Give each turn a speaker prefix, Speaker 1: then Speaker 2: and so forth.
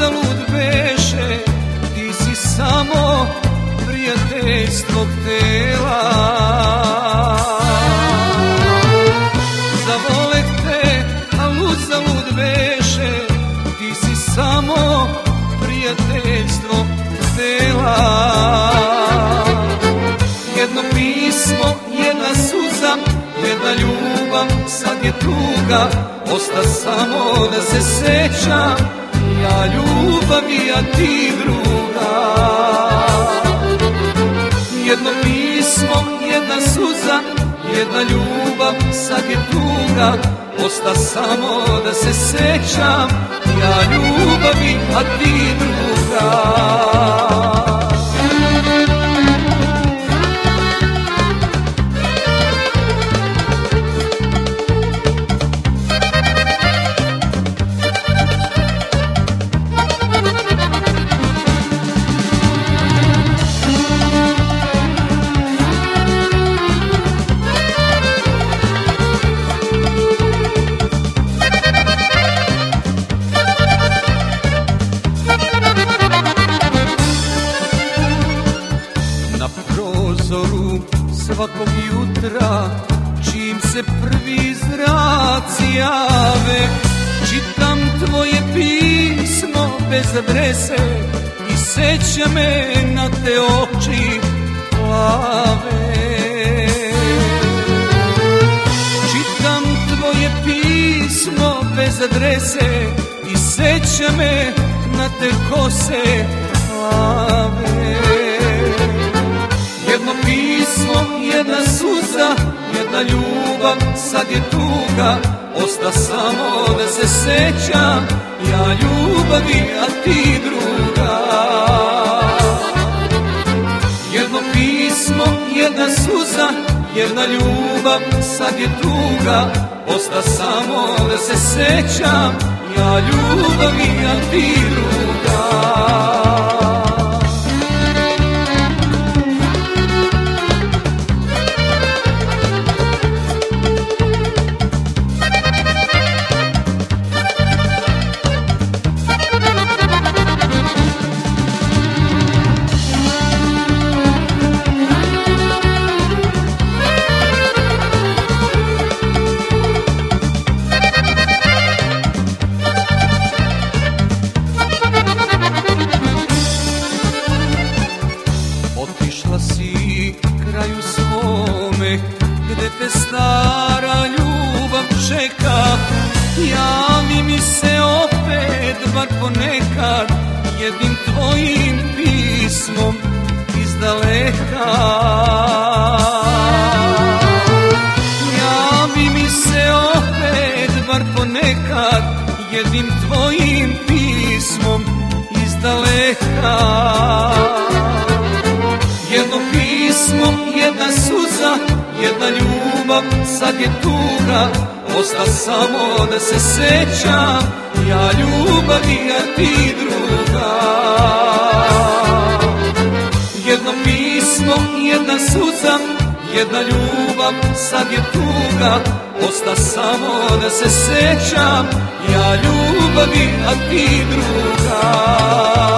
Speaker 1: uzalud beše, ti si samo prijateljstvo htela. Zavoleh te, al uzalud beše, ti si samo prijateljstvo htela. Jedno pismo, jedna suza, jedna ljubav, sad je tuga, osta samo da se sećam, ja ljubavi, a ti druga. Jedno pismo, jedna suza, jedna ljubav, sad je tuga, osta samo da se sećam, ja ljubavi, a ti druga. Svakog jutra, čim se prvi zraci jave, čitam tvoje pismo bez adrese i seća me na te oči plave. Čitam tvoje pismo bez adrese i seća me na te kose plave. Jedno pismo, jedna suza, jedna ljubav, sad je tuga, osta samo da se sećam, ja ljubavi, a ti druga. Jedno pismo, jedna suza, jedna ljubav, sad je tuga, osta samo da se sećam, ja ljubavi, a ti druga. Otišla si kraju svome, gde te stara ljubav čeka. Javi mi se opet, bar ponekad, jednim tvojim pismom iz daleka. Javi mi se opet, bar ponekad, jednim tvojim pismom iz daleka. Jedno pismo, jedna suza, jedna ljubav, sad je tuga, osta samo da se sećam, ja ljubavi, a ti druga. Jedno pismo, jedna suza, jedna ljubav, sad je tuga, osta samo da se sećam, ja ljubavi, a ti druga.